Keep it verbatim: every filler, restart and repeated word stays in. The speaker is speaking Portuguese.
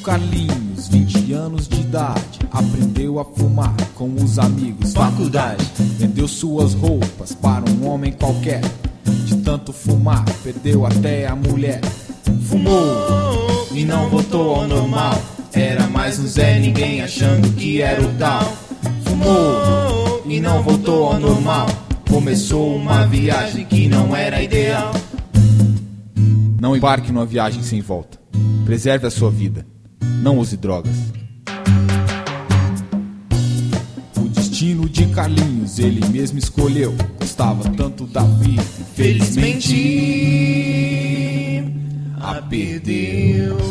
Carlinhos, vinte anos de idade, aprendeu a fumar com os amigos. Faculdade, vendeu suas roupas para um homem qualquer. De tanto fumar, perdeu até a mulher. Fumou e não voltou ao normal. Era mais um Zé Ninguém achando que era o tal. Fumou e não voltou ao normal. Começou uma viagem que não era ideal. Não embarque numa viagem sem volta. Preserve a sua vida. Não use drogas. O destino de Carlinhos ele mesmo escolheu. Gostava tanto da vida, infelizmente a perdeu.